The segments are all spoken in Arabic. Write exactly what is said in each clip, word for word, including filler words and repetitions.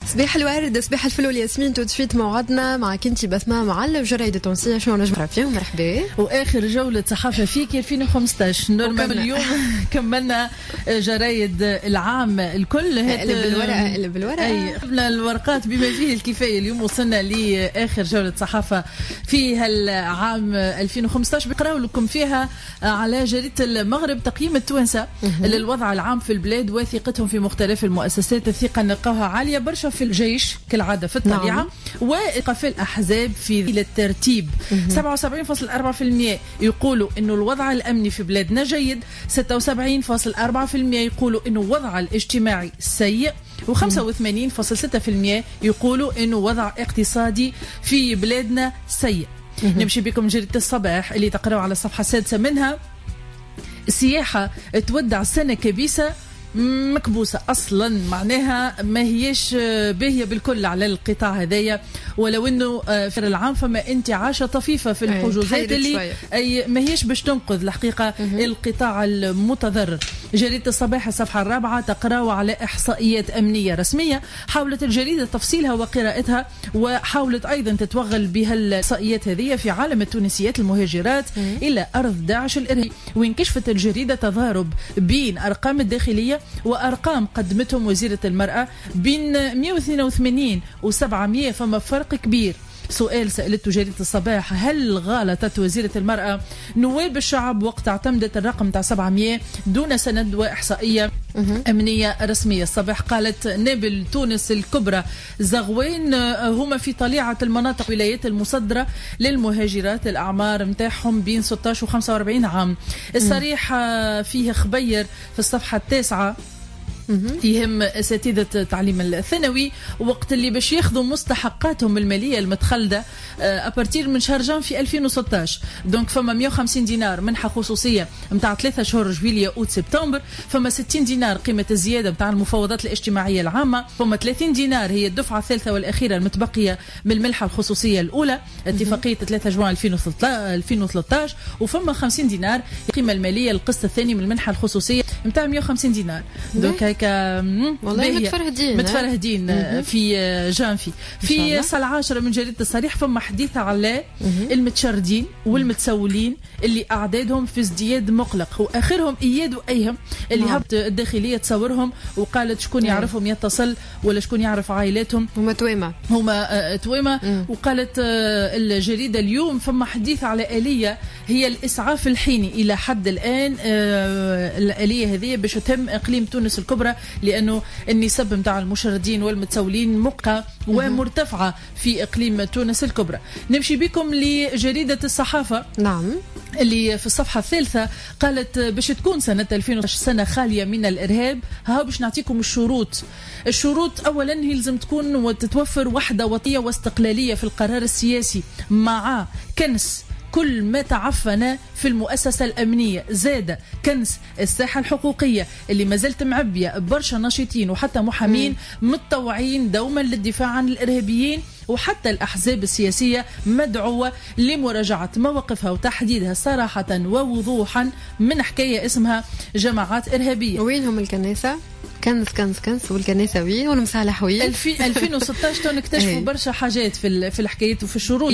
صباح الورد، صباح الفل والياسمين. تو تفيت موعدنا معك انتي بسمة معلم جرايد التونسية. شنو نجم فيهم؟ مرحبا. واخر جولة صحافة فيك ألفين وخمسطاش. نورمال اليوم كملنا جرايد العام الكل. اللي بالورقة اللي بالورقة اي قبل الورقات بما فيه الكفاية. اليوم وصلنا لاخر جولة صحافة في هالعام ألفين وخمسطاش. بقراو لكم فيها على جريدة المغرب تقييم التوانسة للوضع العام في البلاد وثقتهم في مختلف المؤسسات. الثقة نلقاها عالية برشا في الجيش كالعادة في الطبيعة. نعم. وإيقاف الأحزاب في الترتيب. سبعة وسبعين فاصلة أربعة بالمئة يقولوا إنه الوضع الأمني في بلادنا جيد. ستة وسبعين فاصلة أربعة بالمئة يقولوا إنه الوضع الاجتماعي سيء. وخمسة وثمانين فاصلة ستة بالمئة يقولوا إنه وضع اقتصادي في بلادنا سيء. نمشي بكم جريدة الصباح اللي تقرأوا على الصفحة السادسة منها. السياحة تودع سنة كبيسة مكبوسة أصلا، معناها ما هيش باهية بالكل على القطاع هذايا. ولو أنه في العام فما انتعاشة طفيفة في الحجوزات اللي أي ما هيش باش تنقذ الحقيقة القطاع المتضرر. جريدة الصباح الصفحة الرابعة تقرأوا على إحصائيات أمنية رسمية. حاولت الجريدة تفصيلها وقراءتها وحاولت أيضا تتوغل بها الإحصائيات هذه في عالم التونسيات المهاجرات إلى أرض داعش الإرهابي. وانكشفت الجريدة تضارب بين أرقام الداخلية وأرقام قدمتهم وزيرة المرأة بين مئة واثنين وثمانين وسبعمئة. فما فرق كبير. سؤال سألته جريدة الصباح: هل غالطت وزيرة المرأة نواب الشعب وقت اعتمدت الرقم تاع سبعمئة دون سند وإحصائية أمنية رسمية؟ الصباح قالت نابل تونس الكبرى زغوين هما في طليعة المناطق ولايات المصدرة للمهاجرات الأعمار متاعهم بين ستة عشر و خمسة وأربعين عام. الصريح فيه خبير في الصفحة التاسعة يهم أساتذة التعليم الثانوي وقت اللي باش ياخذوا مستحقاتهم المالية المتخلدة أبارتير من شهر جان في ألفين وستطاش. دونك فما مئة وخمسين دينار منحة خصوصية متاع ثلاثة شهور جويلية أوت سبتمبر. فما ستين دينار قيمة الزيادة متاع المفاوضات الاجتماعية العامة. فما ثلاثين دينار هي الدفعة الثالثة والأخيرة المتبقية من المنحة الخصوصية الأولى اتفاقية ثلاثة جوان ألفين وثلاثطاش. وفما خمسين دينار القيمة المالية القسط الثاني من المنحة الخصوصية متاع مئة وخمسين دينار. دونك والله متفرهدين متفرهدين في جانفي. في صل عشرة من جريدة الصريح فما حديث على المتشردين والمتسولين اللي أعدادهم في ازدياد مقلق. وآخرهم إياد وأيهم اللي هبط الداخلية تصورهم وقالت شكون يعرفهم يتصل ولا شكون يعرف عائلاتهم. هما تويمة هما تويمة. وقالت الجريدة اليوم فما حديث على آلية هي الإسعاف الحيني. إلى حد الآن الآلية هذه باش تهم إقليم تونس الكبرى لأنه النسب متاع المشردين والمتسولين مقة ومرتفعة في إقليم تونس الكبرى. نمشي بكم لجريدة الصحافة. نعم. اللي في الصفحة الثالثة قالت باش تكون سنة ألفين وعشرين سنة خالية من الإرهاب. ها باش نعطيكم الشروط. الشروط أولا هي لازم تكون وتتوفر وحدة وطنية واستقلالية في القرار السياسي مع كنس كل ما تعفن في المؤسسة الأمنية. زاد كنس الساحة الحقوقية اللي ما زلت معبية برشا ناشطين وحتى محامين متطوعين دوما للدفاع عن الإرهابيين. وحتى الأحزاب السياسية مدعوة لمراجعة مواقفها وتحديدها صراحة ووضوحا من حكاية اسمها جماعات إرهابية. وينهم الكنيسة؟ كنس كنس كنس والكنيسة وين والمصالح وين؟ ألفين وستطاش تنكتشفوا برشا حاجات في في الحكايات وفي الشروط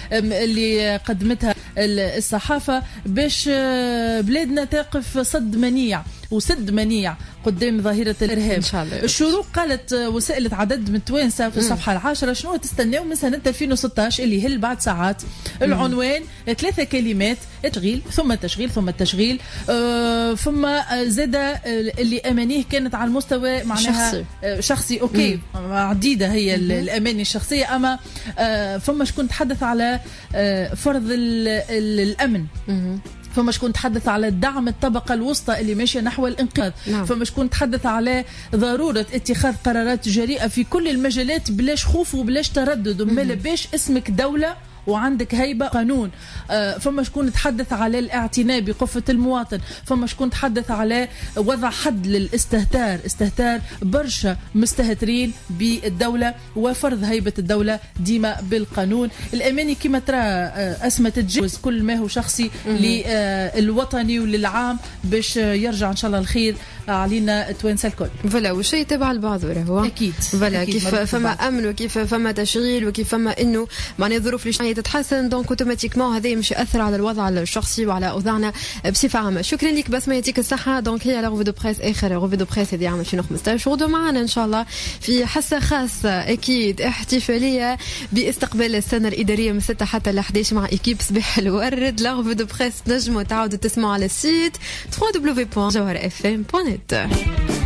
اللي قدمتها الصحافة باش بلادنا تقف صد منيع وسد منيع قدام ظاهرة الإرهاب إن شاء الله. الشروق قالت وسألت عدد من التوانسة في الصفحة العاشرة شنو تستناو من سنة ألفين وستطاش اللي هل بعد ساعات. العنوان ثلاثة كلمات: تشغيل ثم تشغيل ثم التشغيل. آه ثم زاد اللي أمانيه كانت على المستوى معناها شخصي, شخصي أوكي مم. عديدة هي مم. الأماني الشخصية. أما آه ثم شكون تحدث على آه فرض الأمن. مم. فما شكون تحدث على دعم الطبقة الوسطى اللي ماشية نحو الانقاذ. نعم. فما شكون تحدث على ضرورة اتخاذ قرارات جريئة في كل المجالات بلاش خوف وبلاش تردد وما باش اسمك دولة وعندك هيبة قانون. فما شكون تحدث على الاعتناء بقفة المواطن، فما شكون تحدث على وضع حد للاستهتار، استهتار برشا مستهترين بالدولة وفرض هيبة الدولة ديما بالقانون. الأماني كما ترى أسمى تتجاوز كل ما هو شخصي للوطني وللعام باش يرجع إن شاء الله الخير علينا التوانسة الكل. فلا وشيء يتبع البعض هو أكيد. فلا كيف فما أمن وكيف فما تشغيل وكيف فما إنه معناه الظروف الاجتماعية تتحسن، دونك اوتوماتيكمون هذا مش يأثر على الوضع الشخصي وعلى أوضاعنا بصفة عامة. شكرا لك بسمة، يعطيك الصحة. دونك هي روفي دو بريس، آخر روفي دو بريس هذه عام ألفين وخمسطاش، وغدو معنا إن شاء الله في حصة خاصة أكيد احتفالية باستقبال السنة الإدارية من ستة حتى ل إحدى عشر مع إيكيب صباح الورد. لا روفي دو بريس نجموا تعاودوا تسمعوا على السيت دبليو دبليو دبليو دوت جوهر اف ام دوت نت.